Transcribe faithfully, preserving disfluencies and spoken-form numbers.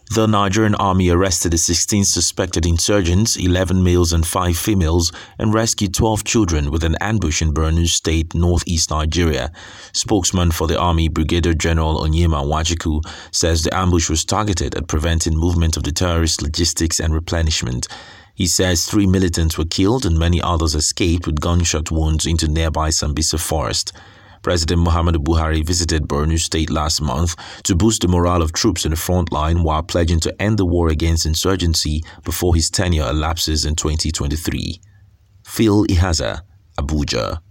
The Nigerian army arrested the sixteen suspected insurgents, eleven males and five females, and rescued twelve children with an ambush in Borno State, northeast Nigeria. Spokesman for the army, Brigadier General Onyema Nwachukwu, says the ambush was targeted at preventing movement of the terrorist logistics and replenishment. He says three militants were killed and many others escaped with gunshot wounds into nearby Sambisa forest. President Muhammadu Buhari visited Borno State last month to boost the morale of troops in the front line while pledging to end the war against insurgency before his tenure elapses in twenty twenty-three. Phil Ihaza, Abuja.